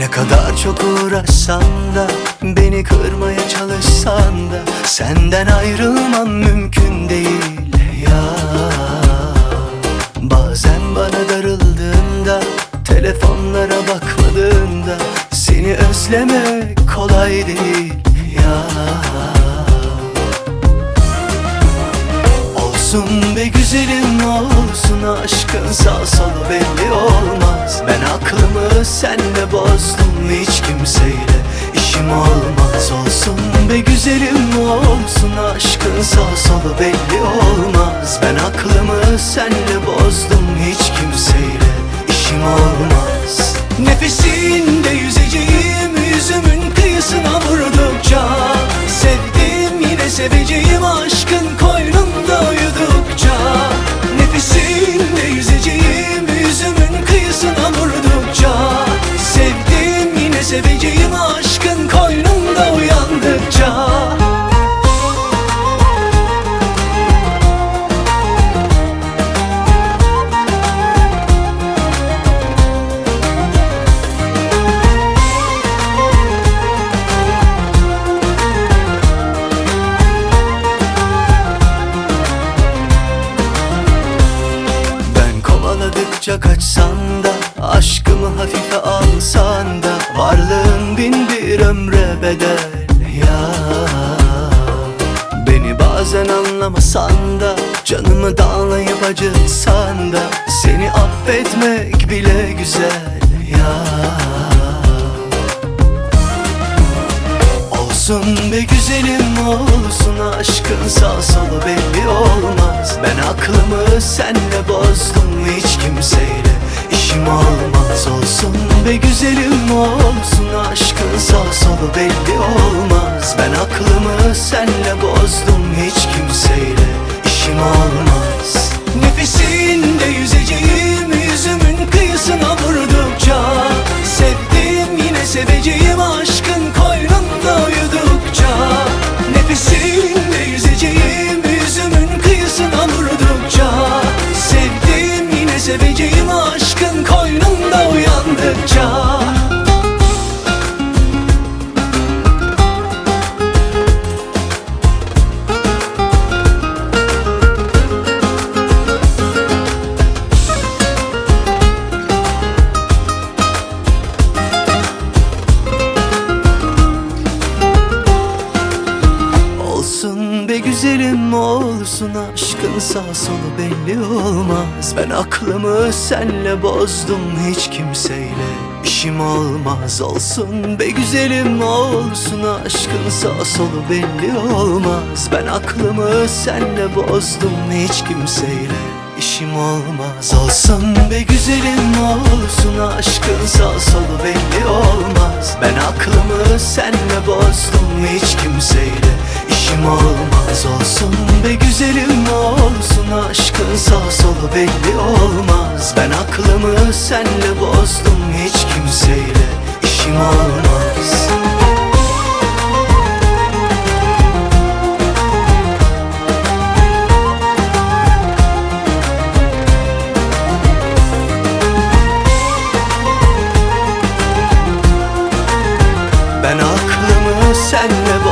Ne kadar çok uğraşsan da, beni kırmaya çalışsan da, senden ayrılmam mümkün değil ya. Bazen bana darıldığında, telefonlara bakmadığında, seni özlemek kolay değil ya. Olsun be güzelim olsun, aşkın sağ solu belli olmaz. Ben aklımı senle bozdum, hiç kimseyle işim olmaz. Olsun be güzelim olsun, aşkın sağ solu belli olmaz. Ben aklımı senle bozdum, hiç kimseyle işim olmaz. Nefesinde yüzeceğim, yüzümün kıyısına vurdukça, sevdim yine seveceğim, aşkın koynunda uyudukça. Nefesinde yüzeceğim, yüzümün kıyısına vurdukça, sevdim yine seveceğim, aşkın koynunda uyandıkça. Kaçsan da, aşkımı hafife alsan da, varlığın bin bir ömre bedel ya. Beni bazen anlamasan da, canımı dağlayıp acıtsan da, seni affetmek bile güzel ya. Olsun be güzelim olsun, aşkın sağ solu belli olmaz. Ben aklımı senle bozdum, hiç kimseyle işim olmaz. Olsun be güzelim olsun, aşkın sağ solu belli olmaz. Ben aklımı senle bozdum, hiç kimseyle işim olmaz. Nefesinde yüzeceğim, yüzümün kıyısına vurdukça, sevdim yine seveceğim, aşkın koynunda uyudukça. Nefesinde yüzeceğim, yüzümün kıyısına vurdukça, sevdim yine seveceğim, aşkın koynunda uyandıkça. Olsun be güzelim olsun, aşkın sağ solu belli olmaz. Ben aklımı senle bozdum, hiç kimseyle işim olmaz. Olsun be güzelim olsun, aşkın sağ solu belli olmaz. Ben aklımı senle bozdum, hiç kimseyle işim olmaz. Olsun be güzelim olsun, aşkın sağ solu belli olmaz. Ben aklımı senle bozdum, hiç kimseyle işim olmaz. Olsun be güzelim olsun, aşkın sağ solu belli olmaz. Ben aklımı senle bozdum, hiç kimseyle işim olmaz. Ben aklımı senle